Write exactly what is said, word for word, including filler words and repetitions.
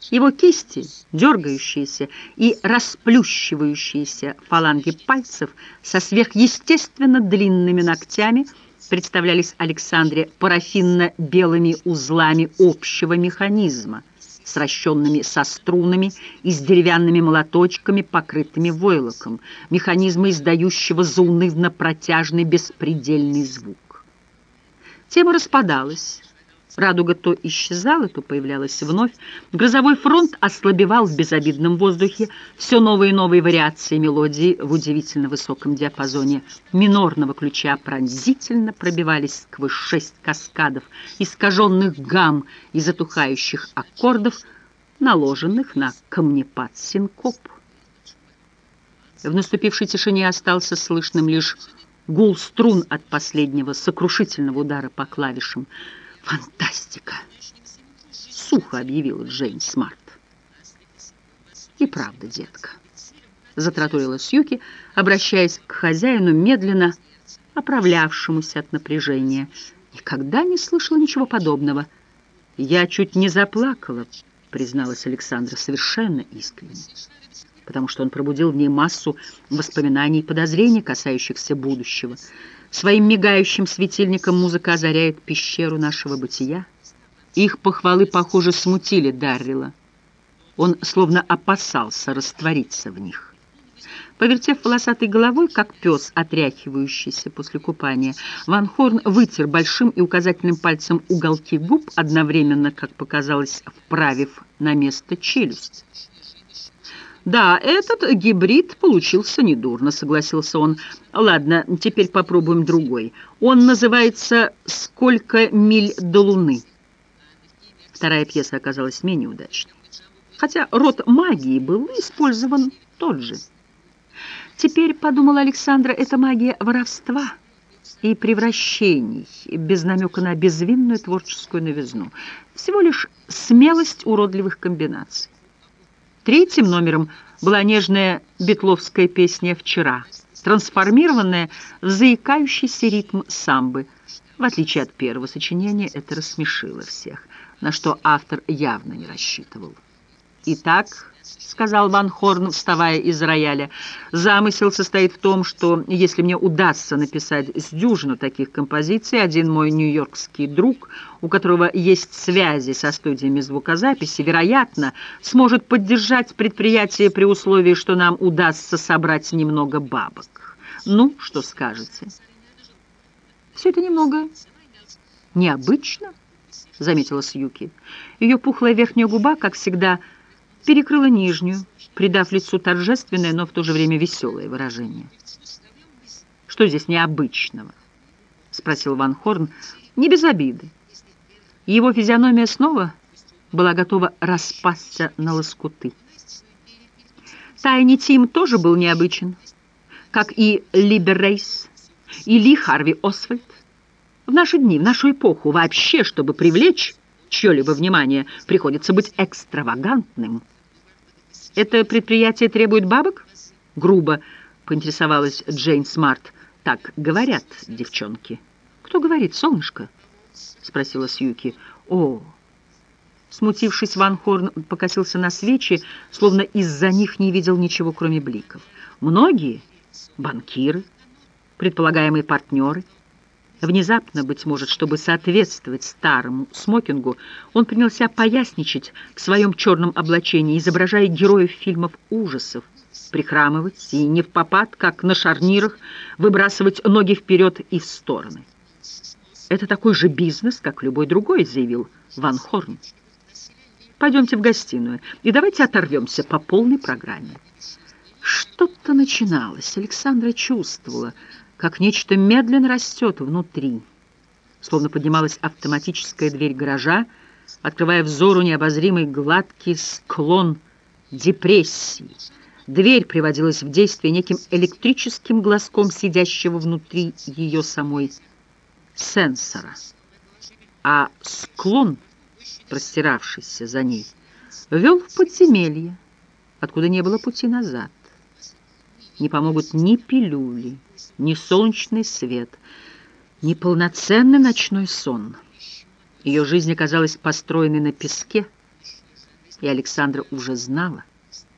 Его кисти, дергающиеся и расплющивающиеся фаланги пальцев со сверхъестественно длинными ногтями представлялись Александре парафинно-белыми узлами общего механизма, сращенными со струнами и с деревянными молоточками, покрытыми войлоком, механизма, издающего заунывно-протяжный беспредельный звук. Тема распадалась. Радуга то исчезала, то появлялась вновь. Грозовой фронт ослабевал в безобидном воздухе. Все новые и новые вариации мелодии в удивительно высоком диапазоне минорного ключа пронзительно пробивались сквозь шесть каскадов искаженных гамм и затухающих аккордов, наложенных на камнепад синкоп. В наступившей тишине остался слышным лишь гул струн от последнего сокрушительного удара по клавишам. «Фантастика!» — сухо объявила Джейн Смарт. «И правда, детка», — затраторила Сьюки, обращаясь к хозяину, медленно оправлявшемуся от напряжения. «Никогда не слышала ничего подобного». «Я чуть не заплакала», — призналась Александра совершенно искренне, потому что он пробудил в ней массу воспоминаний и подозрений, касающихся будущего. Своим мигающим светильником музыка озаряет пещеру нашего бытия. Их похвалы, похоже, смутили Даррела. Он словно опасался раствориться в них. Повертев волосатой головой, как пес, отряхивающийся после купания, Ван Хорн вытер большим и указательным пальцем уголки губ, одновременно, как показалось, вправив на место челюсть. «Да, этот гибрид получился недурно», — согласился он. «Ладно, теперь попробуем другой. Он называется «Сколько миль до Луны». Вторая пьеса оказалась менее удачной, хотя род магии был использован тот же. Теперь, подумала Александра, это магия воровства и превращений, без намека на безвинную творческую новизну. Всего лишь смелость уродливых комбинаций. Третьим номером была нежная битловская песня «Вчера», трансформированная в заикающийся ритм самбы. В отличие от первого сочинения, это рассмешило всех, на что автор явно не рассчитывал. «Итак», — сказал Ван Хорн, вставая из рояля, — «замысел состоит в том, что если мне удастся написать с дюжину таких композиций, один мой нью-йоркский друг, у которого есть связи со студиями звукозаписи, вероятно, сможет поддержать предприятие при условии, что нам удастся собрать немного бабок. Ну, что скажете?» «Все это немного необычно», — заметила Сьюки. Ее пухлая верхняя губа, как всегда, перекрыла нижнюю, придав лицу торжественное, но в то же время веселое выражение. «Что здесь необычного?» — спросил Ван Хорн, не без обиды. Его физиономия снова была готова распасться на лоскуты. Тайни Тим тоже был необычен, как и Либер Рейс, и Ли Харви Освальд. В наши дни, в нашу эпоху, вообще, чтобы привлечь чье-либо внимание, приходится быть экстравагантным. «Это предприятие требует бабок?» — грубо поинтересовалась Джейн Смарт. «Так говорят девчонки». «Кто говорит, солнышко?» — спросила Сьюки. «О!» Смутившись, Ван Хорн покосился на свечи, словно из-за них не видел ничего, кроме бликов. «Многие банкиры, предполагаемые партнеры». Внезапно, быть может, чтобы соответствовать старому смокингу, он принялся поясничать в своем черном облачении, изображая героев фильмов ужасов, прихрамывать и невпопад, как на шарнирах, выбрасывать ноги вперед и в стороны. «Это такой же бизнес, как любой другой», — заявил Ван Хорн. «Пойдемте в гостиную и давайте оторвемся по полной программе». Что-то начиналось. Александра чувствовала, как нечто медленно растет внутри. Словно поднималась автоматическая дверь гаража, открывая взору необозримый гладкий склон депрессии. Дверь приводилась в действие неким электрическим глазком сидящего внутри ее самой сенсора. А склон, простиравшийся за ней, вел в подземелье, откуда не было пути назад. Не помогут ни пилюли, ни солнечный свет, ни полноценный ночной сон. Ее жизнь оказалась построенной на песке, И Александра уже знала,